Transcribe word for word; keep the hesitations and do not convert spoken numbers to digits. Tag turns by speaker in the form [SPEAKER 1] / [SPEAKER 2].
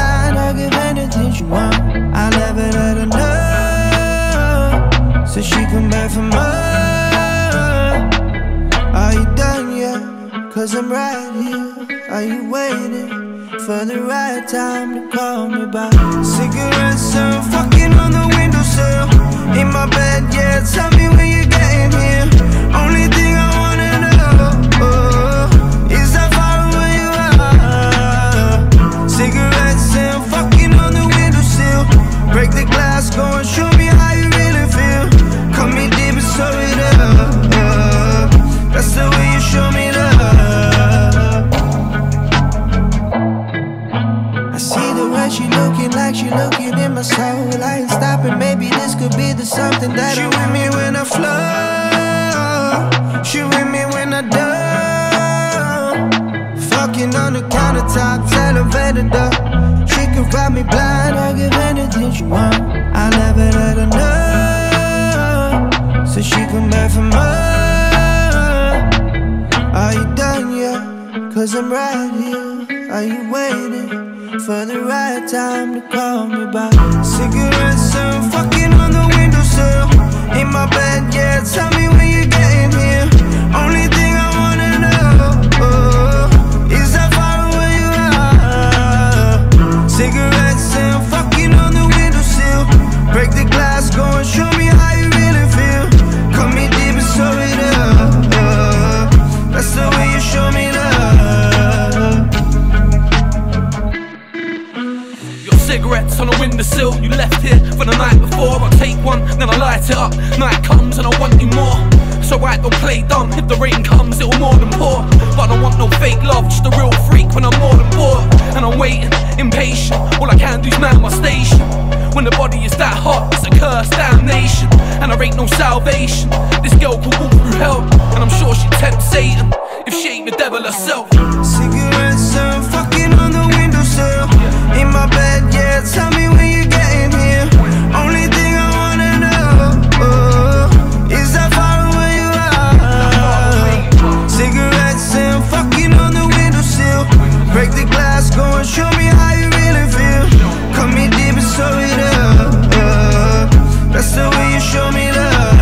[SPEAKER 1] blind, I'll give anything she want. I'll never let her know, so she come back for more. Are you done yet? Cause I'm right here. Are you waiting for the right time to call me back? Cigarettes and fucking on the windowsill. In my bed, yeah, tell me when you're getting here. Only thing I wanna know oh, is how far away you are. Cigarettes and fucking on the windowsill. Break the glass, go and show me how you really feel. Cut me deep and sew it up. That's the way you show me love. I see the way she looking like she looking in my soul. I ain't stopping, maybe this could be the something that she with me when I flow. She with me when I don't. Fucking on the countertop, elevator door. She can ride me blind, I'll give anything she want. I'll never let her know, so she come back for more. Are you done yet? Cause I'm right here. Are you waiting for the right time to call me back? Cigarettes and fucking on the windowsill. In my bed, yeah, tell me when you're getting here. Only thing I wanna know oh, is how far away you are. Cigarettes and fucking on the windowsill. Break the glass, go and show me how you really feel. Cut me deep and sew it up. That's the way you show me love.
[SPEAKER 2] Your cigarettes on a windowsill. You left here for the night before. I take one, then I light it up. Night comes and I want you more. So I don't play dumb. If the rain comes, it'll more than pour. But I don't want no fake love, just a real freak when I'm more than bored. And I'm waiting, impatient. All I can do is man my station. When the body is that hot, it's a curse, damnation. And there ain't no salvation. This girl could walk through hell, and I'm sure she'd tempt Satan if she ain't the devil herself.
[SPEAKER 1] Cigarettes and fucking on the windowsill. In my bed, yeah, tell me when you're getting here. Only thing I wanna know oh, is how far away you are. Cigarettes and fucking on the windowsill. Break the glass, go and show me how you really feel. Cut me deep and sew it up. That's the way you show me love.